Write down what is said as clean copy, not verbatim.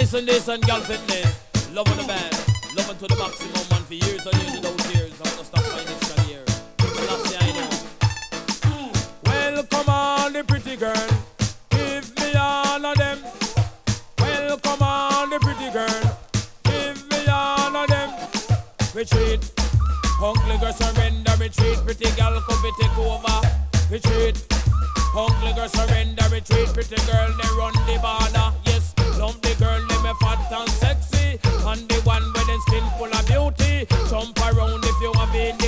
listen this and girl fit me. Loving the band, loving to the maximum, man. For years and years without years, I'm gonna stop my extra year. That's the I know. Well, come on, the pretty girl, give me all of them. Well, come on, the pretty girl, give me all of them. Retreat, hungry girl surrender. Retreat, pretty girl come to take over. Retreat, hungry girl surrender. Retreat, pretty girl they run the border. Yes, love the girl they me fat and sexy, and the one with the skin full of beauty. Jump around if you want to be in